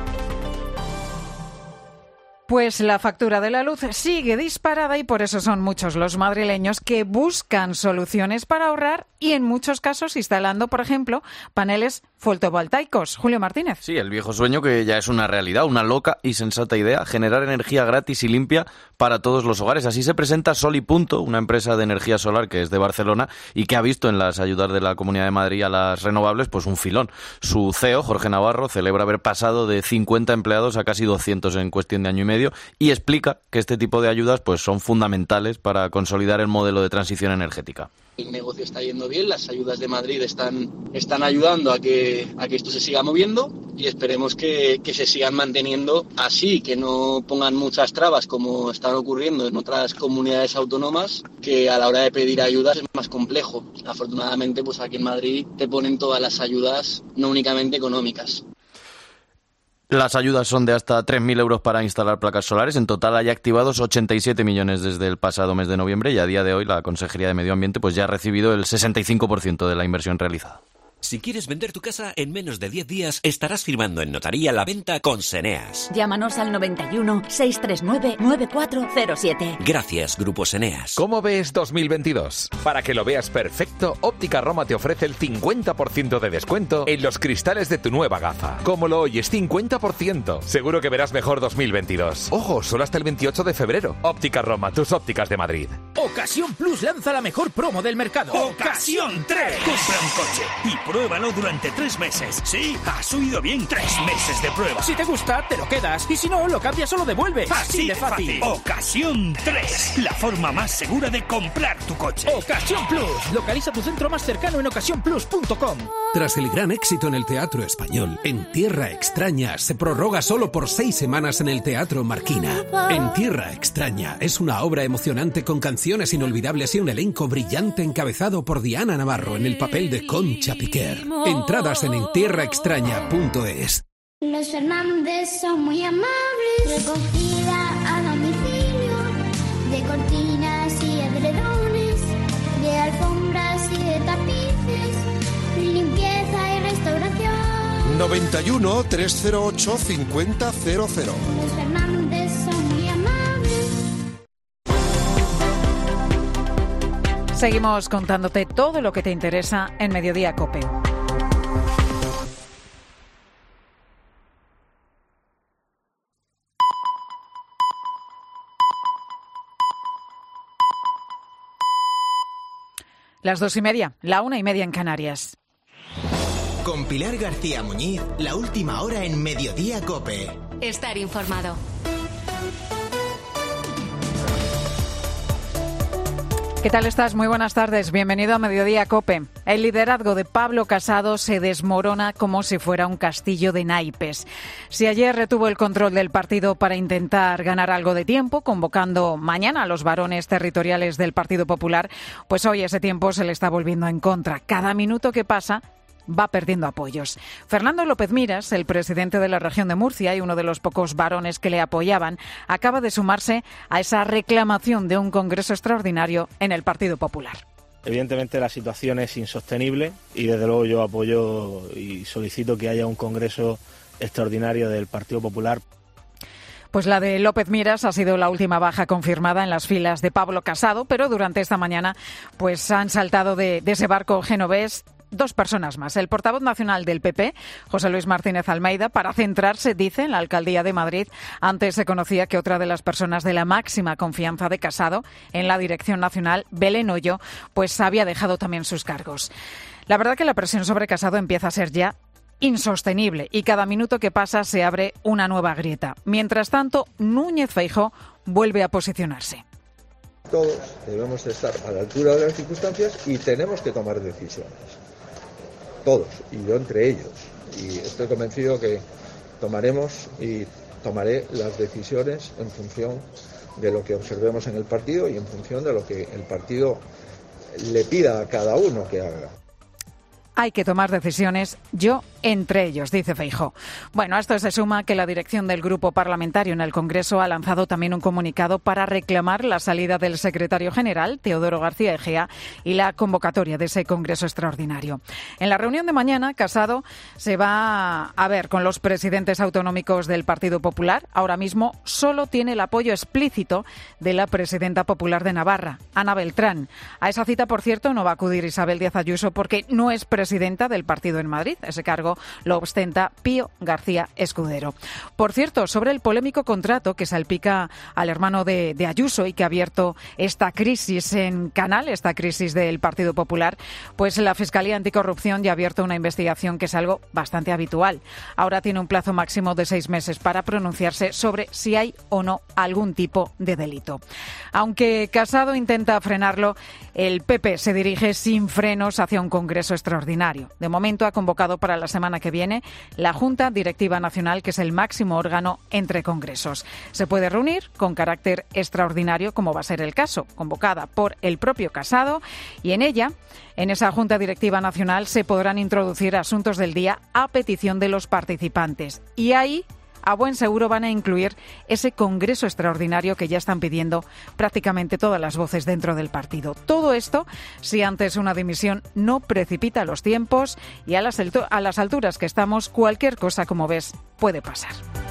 Pues la factura de la luz sigue disparada y por eso son muchos los madrileños que buscan soluciones para ahorrar y en muchos casos instalando, por ejemplo, paneles fotovoltaicos. Julio Martínez. Sí, el viejo sueño que ya es una realidad, una loca y sensata idea, generar energía gratis y limpia para todos los hogares. Así se presenta Sol y Punto, una empresa de energía solar que es de Barcelona y que ha visto en las ayudas de la Comunidad de Madrid a las renovables pues un filón. Su C E O, Jorge Navarro, celebra haber pasado de cincuenta empleados a casi doscientos en cuestión de año y medio y explica que este tipo de ayudas pues son fundamentales para consolidar el modelo de transición energética. El negocio está yendo bien, las ayudas de Madrid están, están ayudando a que, a que esto se siga moviendo y esperemos que, que se sigan manteniendo así, que no pongan muchas trabas como están ocurriendo en otras comunidades autónomas, que a la hora de pedir ayudas es más complejo. Afortunadamente, pues aquí en Madrid te ponen todas las ayudas, no únicamente económicas. Las ayudas son de hasta tres mil euros para instalar placas solares. En total hay activados ochenta y siete millones desde el pasado mes de noviembre y a día de hoy la Consejería de Medio Ambiente pues ya ha recibido el sesenta y cinco por ciento de la inversión realizada. Si quieres vender tu casa en menos de diez días, estarás firmando en notaría la venta con Seneas. Llámanos al noventa y uno, seiscientos treinta y nueve, noventa y cuatro cero siete. Gracias, Grupo Seneas. ¿Cómo ves dos mil veintidós? Para que lo veas perfecto, Óptica Roma te ofrece el cincuenta por ciento de descuento en los cristales de tu nueva gafa. ¿Cómo lo oyes? cincuenta por ciento. Seguro que verás mejor dos mil veintidós. Ojo, solo hasta el veintiocho de febrero. Óptica Roma, tus ópticas de Madrid. Ocasión Plus lanza la mejor promo del mercado. ¡Ocasión tres! Compra un coche y Pruébalo durante tres meses. Sí, has oído bien. Tres meses de prueba. Si te gusta, te lo quedas. Y si no, lo cambias o lo devuelves. Así, Así de fácil. fácil. Ocasión tres. La forma más segura de comprar tu coche. Ocasión Plus. Localiza tu centro más cercano en ocasión plus punto com. Tras el gran éxito en el Teatro Español, En Tierra Extraña se prorroga solo por seis semanas en el Teatro Marquina. En Tierra Extraña es una obra emocionante con canciones inolvidables y un elenco brillante encabezado por Diana Navarro en el papel de Concha Piquer. Entradas en en tierra extraña punto es. Los Fernández son muy amables. Recogida a domicilio de cortinas y edredones, de alfombras y de tapices, limpieza y restauración. noventa y uno, trescientos ocho, cincuenta cero cero. Los Fernández son muy amables. Seguimos contándote todo lo que te interesa en Mediodía COPE. Las dos y media, la una y media en Canarias. Con Pilar García Muñiz, la última hora en Mediodía COPE. Estar informado. ¿Qué tal estás? Muy buenas tardes. Bienvenido a Mediodía COPE. El liderazgo de Pablo Casado se desmorona como si fuera un castillo de naipes. Si ayer retuvo el control del partido para intentar ganar algo de tiempo, convocando mañana a los varones territoriales del Partido Popular, pues hoy ese tiempo se le está volviendo en contra. Cada minuto que pasa va perdiendo apoyos. Fernando López Miras, el presidente de la región de Murcia y uno de los pocos varones que le apoyaban, acaba de sumarse a esa reclamación de un congreso extraordinario en el Partido Popular. Evidentemente la situación es insostenible y desde luego yo apoyo y solicito que haya un congreso extraordinario del Partido Popular. Pues la de López Miras ha sido la última baja confirmada en las filas de Pablo Casado, pero durante esta mañana pues han saltado de, de ese barco genovés dos personas más. El portavoz nacional del P P, José Luis Martínez Almeida, para centrarse, dice, en la alcaldía de Madrid. Antes se conocía que otra de las personas de la máxima confianza de Casado en la dirección nacional, Belén Hoyo, pues había dejado también sus cargos. La verdad que la presión sobre Casado empieza a ser ya insostenible y cada minuto que pasa se abre una nueva grieta. Mientras tanto, Núñez Feijóo vuelve a posicionarse. Todos debemos estar a la altura de las circunstancias y tenemos que tomar decisiones. Todos, y yo entre ellos. Y estoy convencido que tomaremos y tomaré las decisiones en función de lo que observemos en el partido y en función de lo que el partido le pida a cada uno que haga. Hay que tomar decisiones, yo entre ellos, dice Feijóo. Bueno, a esto se suma que la dirección del grupo parlamentario en el Congreso ha lanzado también un comunicado para reclamar la salida del secretario general, Teodoro García Egea, y la convocatoria de ese Congreso extraordinario. En la reunión de mañana, Casado se va a ver con los presidentes autonómicos del Partido Popular. Ahora mismo solo tiene el apoyo explícito de la presidenta popular de Navarra, Ana Beltrán. A esa cita, por cierto, no va a acudir Isabel Díaz Ayuso porque no es presidenta presidenta del partido en Madrid. Ese cargo lo ostenta Pío García Escudero. Por cierto, sobre el polémico contrato que salpica al hermano de, de Ayuso y que ha abierto esta crisis en Canal, esta crisis del Partido Popular, pues la Fiscalía Anticorrupción ya ha abierto una investigación que es algo bastante habitual. Ahora tiene un plazo máximo de seis meses para pronunciarse sobre si hay o no algún tipo de delito. Aunque Casado intenta frenarlo, el P P se dirige sin frenos hacia un congreso extraordinario. De momento ha convocado para la semana que viene la Junta Directiva Nacional, que es el máximo órgano entre congresos. Se puede reunir con carácter extraordinario, como va a ser el caso, convocada por el propio Casado, y en ella, en esa Junta Directiva Nacional, se podrán introducir asuntos del día a petición de los participantes. Y ahí, a buen seguro, van a incluir ese congreso extraordinario que ya están pidiendo prácticamente todas las voces dentro del partido. Todo esto si antes una dimisión no precipita los tiempos y a las, a las alturas que estamos, cualquier cosa, como ves, puede pasar.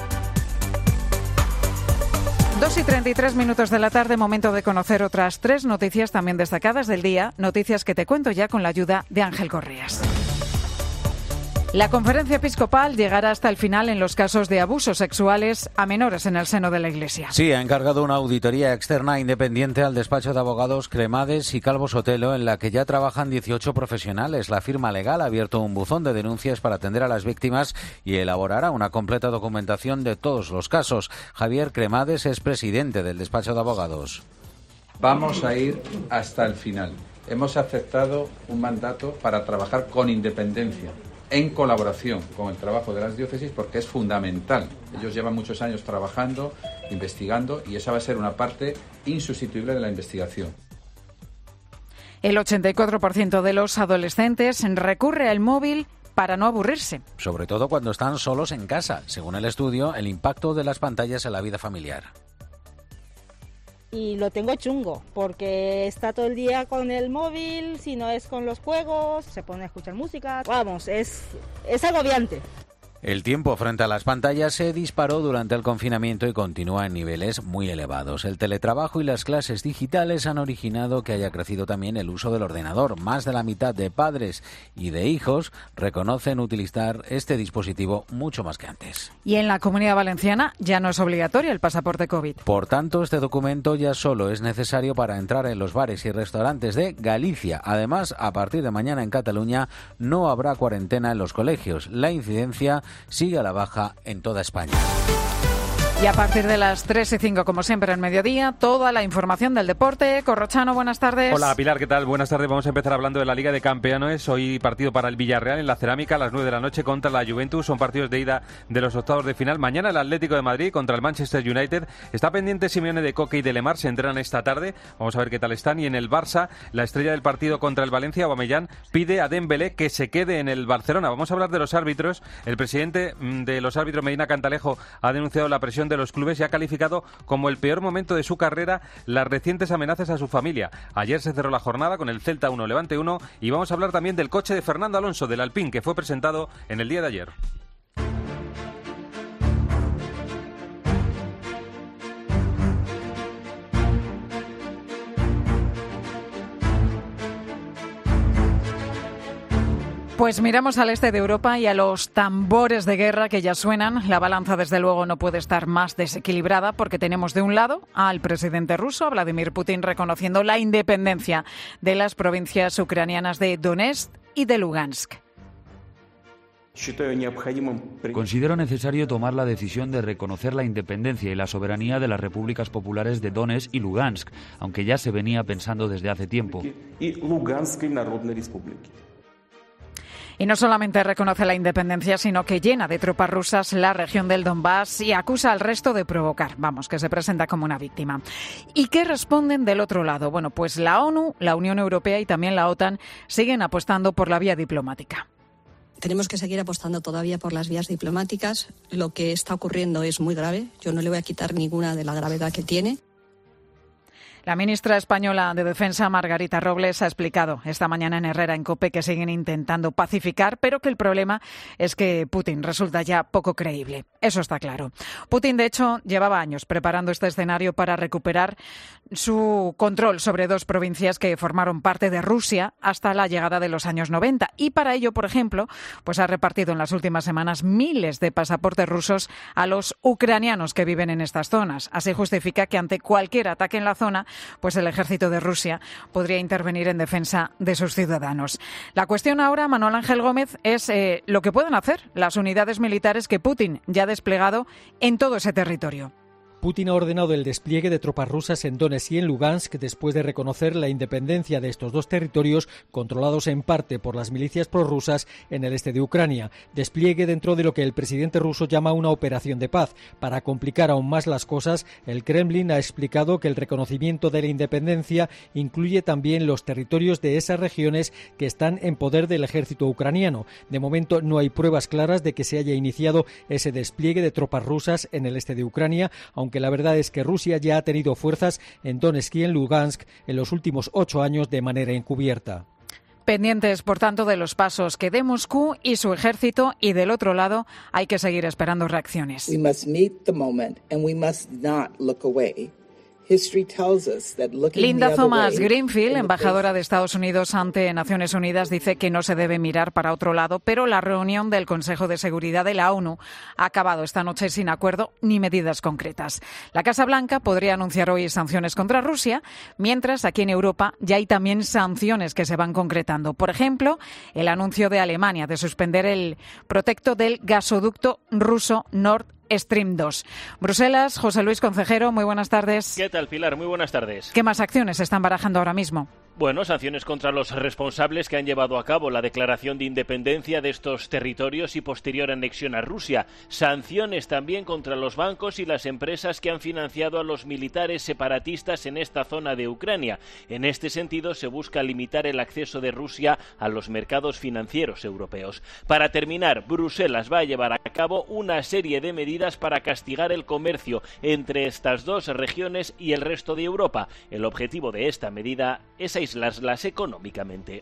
dos y treinta y tres minutos de la tarde, momento de conocer otras tres noticias también destacadas del día, noticias que te cuento ya con la ayuda de Ángel Correas. La Conferencia Episcopal llegará hasta el final en los casos de abusos sexuales a menores en el seno de la Iglesia. Sí, ha encargado una auditoría externa independiente al despacho de abogados Cremades y Calvo Sotelo, en la que ya trabajan dieciocho profesionales. La firma legal ha abierto un buzón de denuncias para atender a las víctimas y elaborará una completa documentación de todos los casos. Javier Cremades es presidente del despacho de abogados. Vamos a ir hasta el final. Hemos aceptado un mandato para trabajar con independencia, en colaboración con el trabajo de las diócesis, porque es fundamental. Ellos llevan muchos años trabajando, investigando, y esa va a ser una parte insustituible de la investigación. El ochenta y cuatro por ciento de los adolescentes recurre al móvil para no aburrirse. Sobre todo cuando están solos en casa. Según el estudio, el impacto de las pantallas en la vida familiar. Y lo tengo chungo, porque está todo el día con el móvil, si no es con los juegos, se pone a escuchar música. Vamos, es, es agobiante. El tiempo frente a las pantallas se disparó durante el confinamiento y continúa en niveles muy elevados. El teletrabajo y las clases digitales han originado que haya crecido también el uso del ordenador. Más de la mitad de padres y de hijos reconocen utilizar este dispositivo mucho más que antes. Y en la Comunidad Valenciana ya no es obligatorio el pasaporte COVID. Por tanto, este documento ya solo es necesario para entrar en los bares y restaurantes de Galicia. Además, a partir de mañana en Cataluña no habrá cuarentena en los colegios. La incidencia sigue a la baja en toda España. Y a partir de las tres y cinco, como siempre, en mediodía, toda la información del deporte. Corrochano, buenas tardes. Hola, Pilar, ¿qué tal? Buenas tardes. Vamos a empezar hablando de la Liga de Campeones. Hoy partido para el Villarreal en la Cerámica a las nueve de la noche contra la Juventus. Son partidos de ida de los octavos de final. Mañana el Atlético de Madrid contra el Manchester United. Está pendiente Simeone de Coque y de Lemar. Se entrenan esta tarde. Vamos a ver qué tal están. Y en el Barça, la estrella del partido contra el Valencia, Aubameyang, pide a Dembélé que se quede en el Barcelona. Vamos a hablar de los árbitros. El presidente de los árbitros, Medina Cantalejo, ha denunciado la presión de los clubes y ha calificado como el peor momento de su carrera las recientes amenazas a su familia. Ayer se cerró la jornada con el Celta uno, Levante uno, y vamos a hablar también del coche de Fernando Alonso, del Alpine, que fue presentado en el día de ayer. Pues miramos al este de Europa y a los tambores de guerra que ya suenan. La balanza, desde luego, no puede estar más desequilibrada, porque tenemos de un lado al presidente ruso, Vladimir Putin, reconociendo la independencia de las provincias ucranianas de Donetsk y de Lugansk. Considero necesario tomar la decisión de reconocer la independencia y la soberanía de las repúblicas populares de Donetsk y Lugansk, aunque ya se venía pensando desde hace tiempo. Y no solamente reconoce la independencia, sino que llena de tropas rusas la región del Donbass y acusa al resto de provocar, vamos, que se presenta como una víctima. ¿Y qué responden del otro lado? Bueno, pues la ONU, la Unión Europea y también la OTAN siguen apostando por la vía diplomática. Tenemos que seguir apostando todavía por las vías diplomáticas. Lo que está ocurriendo es muy grave. Yo no le voy a quitar ninguna de la gravedad que tiene. La ministra española de Defensa, Margarita Robles, ha explicado esta mañana en Herrera en COPE que siguen intentando pacificar, pero que el problema es que Putin resulta ya poco creíble. Eso está claro. Putin, de hecho, llevaba años preparando este escenario para recuperar su control sobre dos provincias que formaron parte de Rusia hasta la llegada de los años noventa. Y para ello, por ejemplo, pues ha repartido en las últimas semanas miles de pasaportes rusos a los ucranianos que viven en estas zonas. Así justifica que ante cualquier ataque en la zona, pues el ejército de Rusia podría intervenir en defensa de sus ciudadanos. La cuestión ahora, Manuel Ángel Gómez, es eh, lo que pueden hacer las unidades militares que Putin ya ha desplegado en todo ese territorio. Putin ha ordenado el despliegue de tropas rusas en Donetsk y en Lugansk después de reconocer la independencia de estos dos territorios controlados en parte por las milicias prorrusas en el este de Ucrania. Despliegue dentro de lo que el presidente ruso llama una operación de paz. Para complicar aún más las cosas, el Kremlin ha explicado que el reconocimiento de la independencia incluye también los territorios de esas regiones que están en poder del ejército ucraniano. De momento no hay pruebas claras de que se haya iniciado ese despliegue de tropas rusas en el este de Ucrania, aunque la verdad es que Rusia ya ha tenido fuerzas en Donetsk y en Lugansk en los últimos ocho años de manera encubierta. Pendientes, por tanto, de los pasos que dé Moscú y su ejército, y del otro lado hay que seguir esperando reacciones. We must meet the moment and we must not look away. Linda Thomas Greenfield, embajadora de Estados Unidos ante Naciones Unidas, dice que no se debe mirar para otro lado, pero la reunión del Consejo de Seguridad de la ONU ha acabado esta noche sin acuerdo ni medidas concretas. La Casa Blanca podría anunciar hoy sanciones contra Rusia, mientras aquí en Europa ya hay también sanciones que se van concretando. Por ejemplo, el anuncio de Alemania de suspender el protecto del gasoducto ruso Nord Stream dos. Bruselas, José Luis Concejero, muy buenas tardes. ¿Qué tal, Pilar? Muy buenas tardes. ¿Qué más acciones se están barajando ahora mismo? Bueno, sanciones contra los responsables que han llevado a cabo la declaración de independencia de estos territorios y posterior anexión a Rusia. Sanciones también contra los bancos y las empresas que han financiado a los militares separatistas en esta zona de Ucrania. En este sentido, se busca limitar el acceso de Rusia a los mercados financieros europeos. Para terminar, Bruselas va a llevar a cabo una serie de medidas para castigar el comercio entre estas dos regiones y el resto de Europa. El objetivo de esta medida es aislarlas económicamente.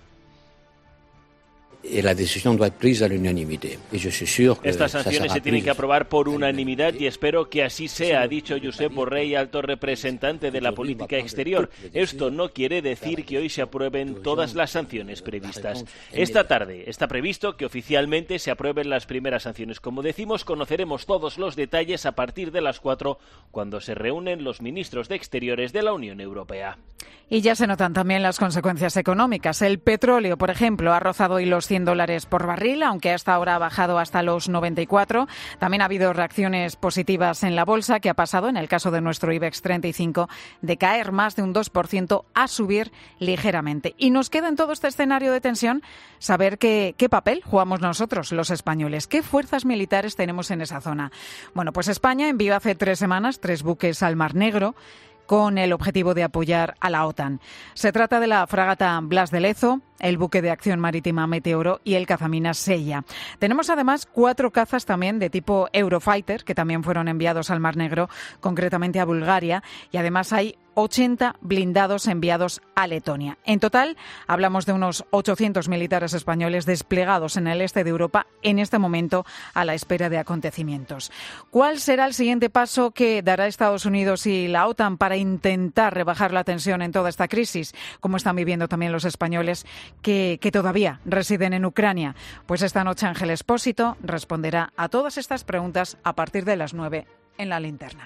La decisión debe ser presa a la unanimidad. Estas sanciones se tienen que aprobar por unanimidad y espero que así sea, ha dicho Josep Borrell, alto representante de la política exterior. Esto no quiere decir que hoy se aprueben todas las sanciones previstas. Esta tarde está previsto que oficialmente se aprueben las primeras sanciones. Como decimos, conoceremos todos los detalles a partir de las cuatro, cuando se reúnen los ministros de Exteriores de la Unión Europea. Y ya se notan también las consecuencias económicas. El petróleo, por ejemplo, ha rozado hoy los cien dólares por barril, aunque hasta ahora ha bajado hasta los noventa y cuatro. También ha habido reacciones positivas en la bolsa, que ha pasado, en el caso de nuestro IBEX treinta y cinco, de caer más de un dos por ciento a subir ligeramente. Y nos queda en todo este escenario de tensión saber qué, qué papel jugamos nosotros, los españoles. ¿Qué fuerzas militares tenemos en esa zona? Bueno, pues España envió hace tres semanas tres buques al Mar Negro con el objetivo de apoyar a la OTAN. Se trata de la fragata Blas de Lezo, el buque de acción marítima Meteoro y el cazaminas Sella. Tenemos además cuatro cazas también de tipo Eurofighter, que también fueron enviados al Mar Negro, concretamente a Bulgaria, y además hay ochenta blindados enviados a Letonia. En total, hablamos de unos ochocientos militares españoles desplegados en el este de Europa en este momento a la espera de acontecimientos. ¿Cuál será el siguiente paso que dará Estados Unidos y la OTAN para intentar rebajar la tensión en toda esta crisis, como están viviendo también los españoles que, que todavía residen en Ucrania? Pues esta noche Ángel Expósito responderá a todas estas preguntas a partir de las nueve en La Linterna.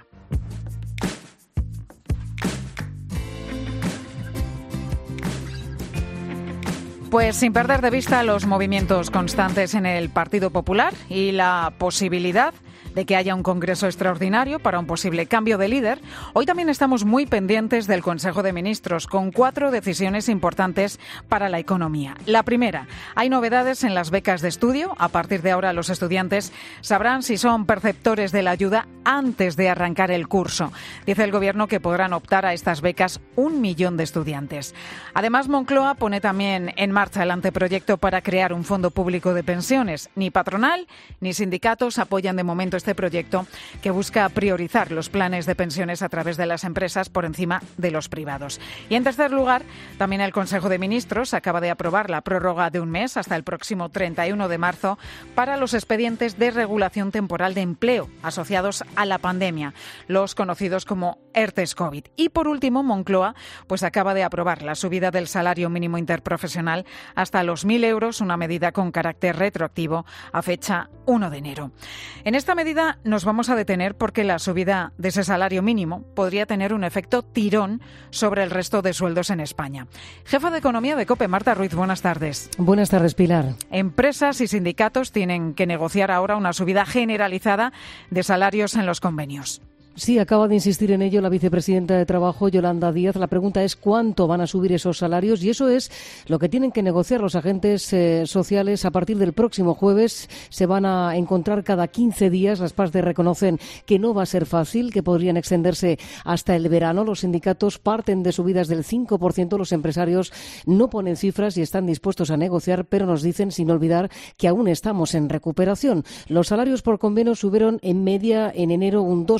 Pues sin perder de vista los movimientos constantes en el Partido Popular y la posibilidad de que haya un congreso extraordinario para un posible cambio de líder, hoy también estamos muy pendientes del Consejo de Ministros, con cuatro decisiones importantes para la economía. La primera, hay novedades en las becas de estudio. A partir de ahora, los estudiantes sabrán si son perceptores de la ayuda antes de arrancar el curso. Dice el Gobierno que podrán optar a estas becas un millón de estudiantes. Además, Moncloa pone también en marcha el anteproyecto para crear un fondo público de pensiones. Ni patronal ni sindicatos apoyan de momento este proyecto, que busca priorizar los planes de pensiones a través de las empresas por encima de los privados. Y en tercer lugar, también el Consejo de Ministros acaba de aprobar la prórroga de un mes hasta el próximo treinta y uno de marzo para los expedientes de regulación temporal de empleo asociados a la pandemia, los conocidos como ERTES COVID. Y por último, Moncloa pues acaba de aprobar la subida del salario mínimo interprofesional hasta los mil euros, una medida con carácter retroactivo a fecha uno de enero. En esta medida nos vamos a detener porque la subida de ese salario mínimo podría tener un efecto tirón sobre el resto de sueldos en España. Jefa de Economía de COPE, Marta Ruiz, buenas tardes. Buenas tardes, Pilar. Empresas y sindicatos tienen que negociar ahora una subida generalizada de salarios en los convenios. Sí, acaba de insistir en ello la vicepresidenta de Trabajo, Yolanda Díaz. La pregunta es cuánto van a subir esos salarios, y eso es lo que tienen que negociar los agentes eh, sociales. A partir del próximo jueves se van a encontrar cada quince días. Las partes reconocen que no va a ser fácil, que podrían extenderse hasta el verano. Los sindicatos parten de subidas del cinco por ciento. Los empresarios no ponen cifras y están dispuestos a negociar, pero nos dicen, sin olvidar, que aún estamos en recuperación. Los salarios por convenio subieron en media en enero un dos por ciento.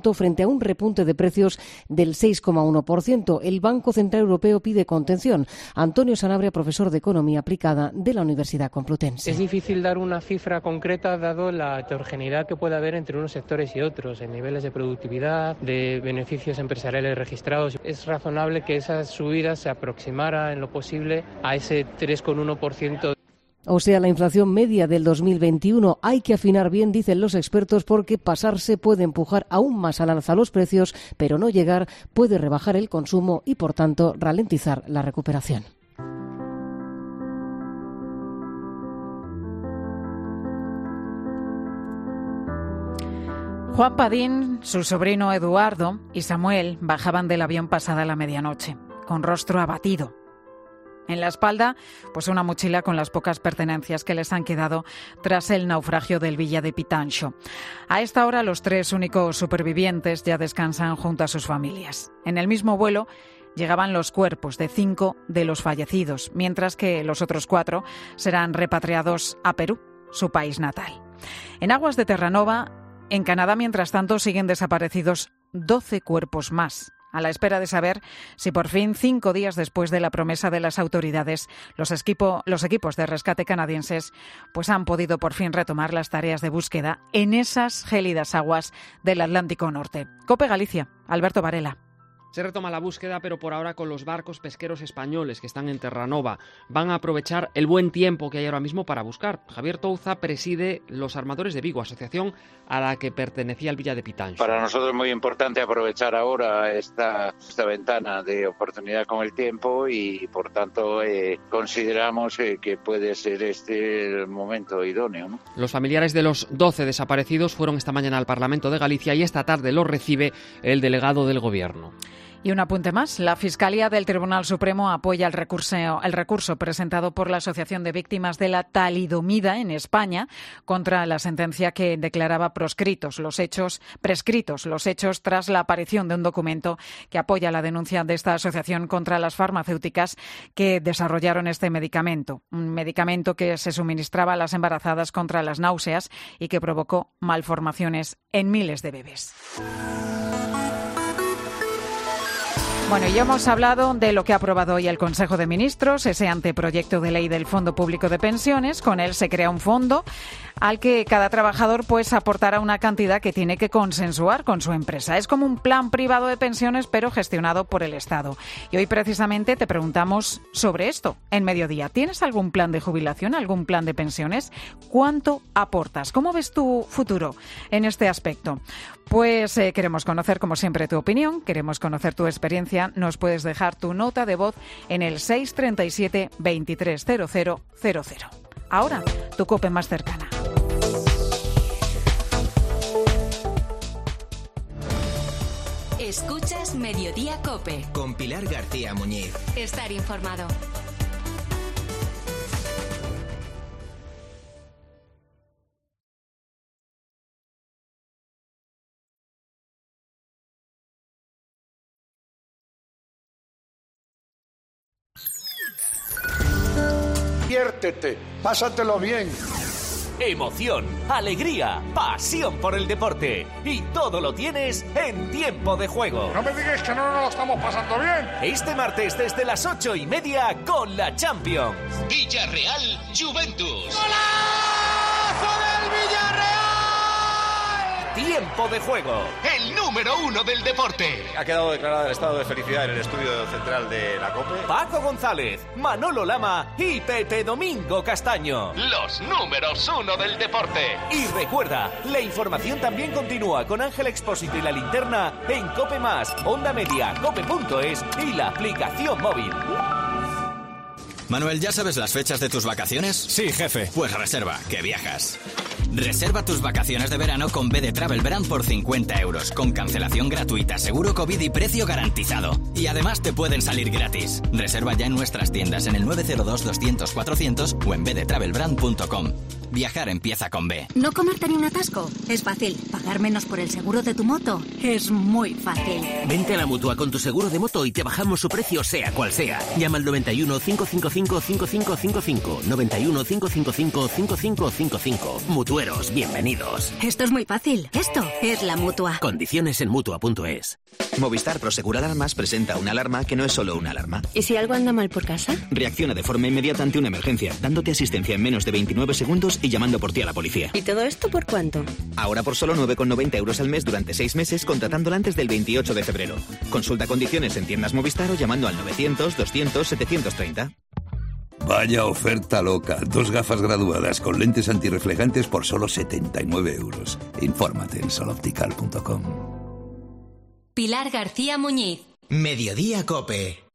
crecimiento frente a un repunte de precios del seis coma uno por ciento. El Banco Central Europeo pide contención. Antonio Sanabria, profesor de Economía Aplicada de la Universidad Complutense. Es difícil dar una cifra concreta dado la heterogeneidad que puede haber entre unos sectores y otros, en niveles de productividad, de beneficios empresariales registrados. Es razonable que esas subidas se aproximara en lo posible a ese tres coma uno por ciento. O sea, la inflación media del dos mil veintiuno. Hay que afinar bien, dicen los expertos, porque pasarse puede empujar aún más al alza los precios, pero no llegar puede rebajar el consumo y, por tanto, ralentizar la recuperación. Juan Padín, su sobrino Eduardo y Samuel bajaban del avión pasada la medianoche, con rostro abatido. En la espalda, pues una mochila con las pocas pertenencias que les han quedado tras el naufragio del Villa de Pitancho. A esta hora, los tres únicos supervivientes ya descansan junto a sus familias. En el mismo vuelo llegaban los cuerpos de cinco de los fallecidos, mientras que los otros cuatro serán repatriados a Perú, su país natal. En aguas de Terranova, en Canadá, mientras tanto, siguen desaparecidos doce cuerpos más, a la espera de saber si por fin, cinco días después de la promesa de las autoridades, los, equipo, los equipos de rescate canadienses pues han podido por fin retomar las tareas de búsqueda en esas gélidas aguas del Atlántico Norte. COPE Galicia, Alberto Varela. Se retoma la búsqueda, pero por ahora con los barcos pesqueros españoles que están en Terranova. Van a aprovechar el buen tiempo que hay ahora mismo para buscar. Javier Touza preside los Armadores de Vigo, asociación a la que pertenecía el Villa de Pitancho. Para nosotros es muy importante aprovechar ahora esta, esta ventana de oportunidad con el tiempo y, por tanto, eh, consideramos eh, que puede ser este el momento idóneo, ¿no? Los familiares de los doce desaparecidos fueron esta mañana al Parlamento de Galicia y esta tarde los recibe el delegado del Gobierno. Y un apunte más. La Fiscalía del Tribunal Supremo apoya el recurso, el recurso presentado por la Asociación de Víctimas de la Talidomida en España contra la sentencia que declaraba proscritos los hechos, prescritos los hechos tras la aparición de un documento que apoya la denuncia de esta asociación contra las farmacéuticas que desarrollaron este medicamento. Un medicamento que se suministraba a las embarazadas contra las náuseas y que provocó malformaciones en miles de bebés. Bueno, ya hemos hablado de lo que ha aprobado hoy el Consejo de Ministros, ese anteproyecto de ley del Fondo Público de Pensiones. Con él se crea un fondo al que cada trabajador pues aportará una cantidad que tiene que consensuar con su empresa. Es como un plan privado de pensiones, pero gestionado por el Estado. Y hoy precisamente te preguntamos sobre esto en Mediodía. ¿Tienes algún plan de jubilación, algún plan de pensiones? ¿Cuánto aportas? ¿Cómo ves tu futuro en este aspecto? Pues eh, queremos conocer, como siempre, tu opinión, queremos conocer tu experiencia. Nos puedes dejar tu nota de voz en el seis treinta y siete, veintitrés cero cero cero cero. Ahora, tu COPE más cercana. Escuchas Mediodía COPE. Con Pilar García Muñiz. Estar informado. Diviértete, pásatelo bien. Emoción, alegría, pasión por el deporte. Y todo lo tienes en Tiempo de Juego. No me digas que no nos lo estamos pasando bien. Este martes desde las ocho y media con la Champions. Villarreal Juventus. ¡Golazo del Villarreal! Tiempo de Juego, el número uno del deporte. Ha quedado declarado el estado de felicidad en el estudio central de la COPE. Paco González, Manolo Lama y Pepe Domingo Castaño. Los números uno del deporte. Y recuerda, la información también continúa con Ángel Expósito y La Linterna en COPE Más, Onda Media, cope punto es y la aplicación móvil. Manuel, ¿ya sabes las fechas de tus vacaciones? Sí, jefe. Pues reserva, que viajas. Reserva tus vacaciones de verano con B de Travel Brand por cincuenta euros, con cancelación gratuita, seguro COVID y precio garantizado. Y además te pueden salir gratis. Reserva ya en nuestras tiendas en el nueve cero dos, doscientos, cuatrocientos o en b de travel brand punto com. Viajar empieza con B. ¿No comerte ni un atasco? Es fácil. ¿Pagar menos por el seguro de tu moto? Es muy fácil. Vente a la Mutua con tu seguro de moto y te bajamos su precio sea cual sea. Llama al noventa y uno, cinco cinco cinco, cinco cinco cinco cinco cinco, noventa y uno, cinco cinco cinco, cinco cinco cinco cinco. Mutueros, bienvenidos. Esto es muy fácil. Esto es la Mutua. Condiciones en Mutua punto es. Movistar Prosegur Alarmas presenta una alarma que no es solo una alarma. ¿Y si algo anda mal por casa? Reacciona de forma inmediata ante una emergencia, dándote asistencia en menos de veintinueve segundos y llamando por ti a la policía. ¿Y todo esto por cuánto? Ahora por solo nueve con noventa euros al mes durante seis meses, contratándola antes del veintiocho de febrero. Consulta condiciones en tiendas Movistar o llamando al novecientos, doscientos, setecientos treinta. Vaya oferta loca. Dos gafas graduadas con lentes antirreflejantes por solo setenta y nueve euros. Infórmate en sol optical punto com. Pilar García Muñiz. Mediodía COPE.